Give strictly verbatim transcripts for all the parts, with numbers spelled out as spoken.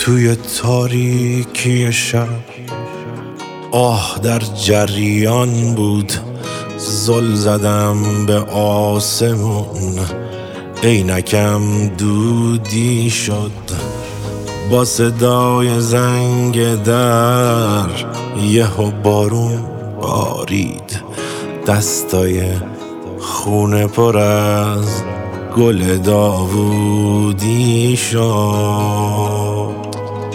توی تاریکی شب آه در جریان بود، زل زدم به آسمون، عینکم دودی شد با صدای زنگ در. یهو بارون بارید، دستای خونه پر از گل داوودی شد.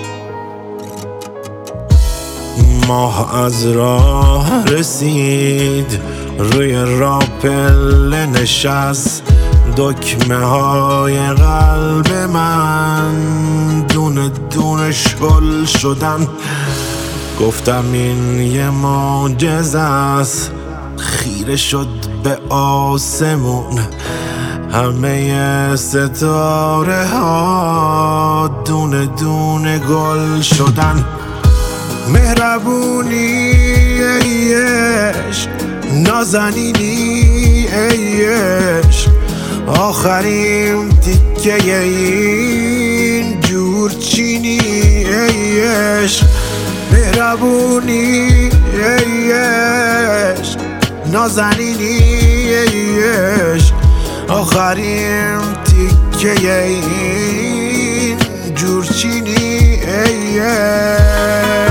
ماه از راه رسید، روی راپل نشست، دکمه های قلب من دونه دونه شل شدن. گفتم این یه معجزه است، خیره شد به آسمون، همه ستاره ها دونه دونه گل شدن. مهربونی ای عشق، نازنینی ای عشق، آخرین تیکه این جورچینی ای عشق. مهربونی ای عشق، نازنینی ای عشق، آخرین تیکه این جورچینی ای عشق.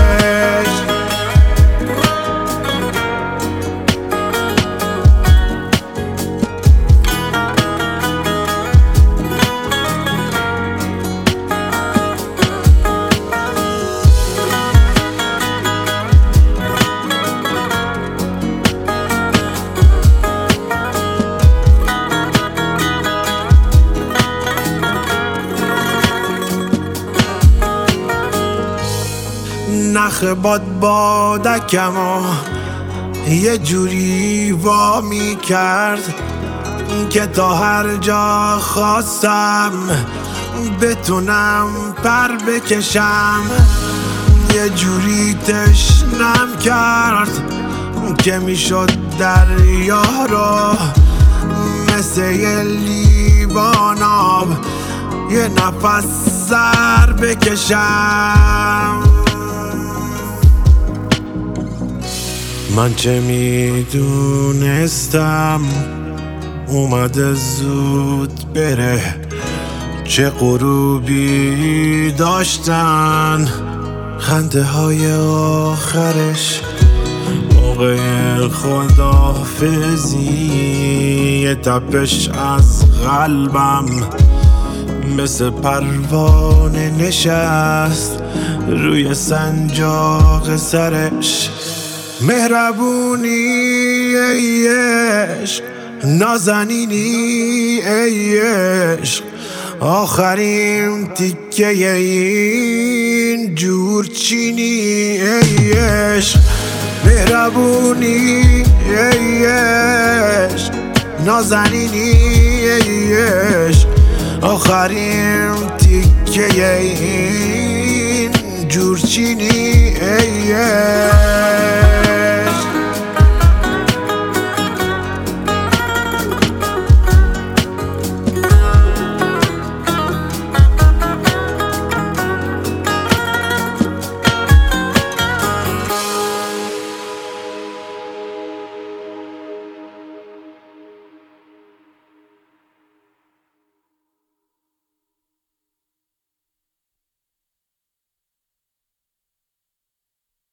نخ باد بادکمو یه جوری وا می کرد که تا هر جا خواستم بتونم پر بکشم. یه جوری تشنم کرد که میشد دریا رو مثل یه لیوان آب یه نفس سر بکشم. من چه میدونستم اومده زود بره، چه غروبی داشتن خنده های آخرش. موقع خداحافظی یه تپش از قلبم مثل پروانه نشست روی سنجاق سرش. مهربونی ای عشق، نازنینی ای عشق، آخرین تیکه این جورچینی ای عشق. مهربونی ای عشق، نازنینی ای عشق، آخرین تیکه این جورچینی ای عشق.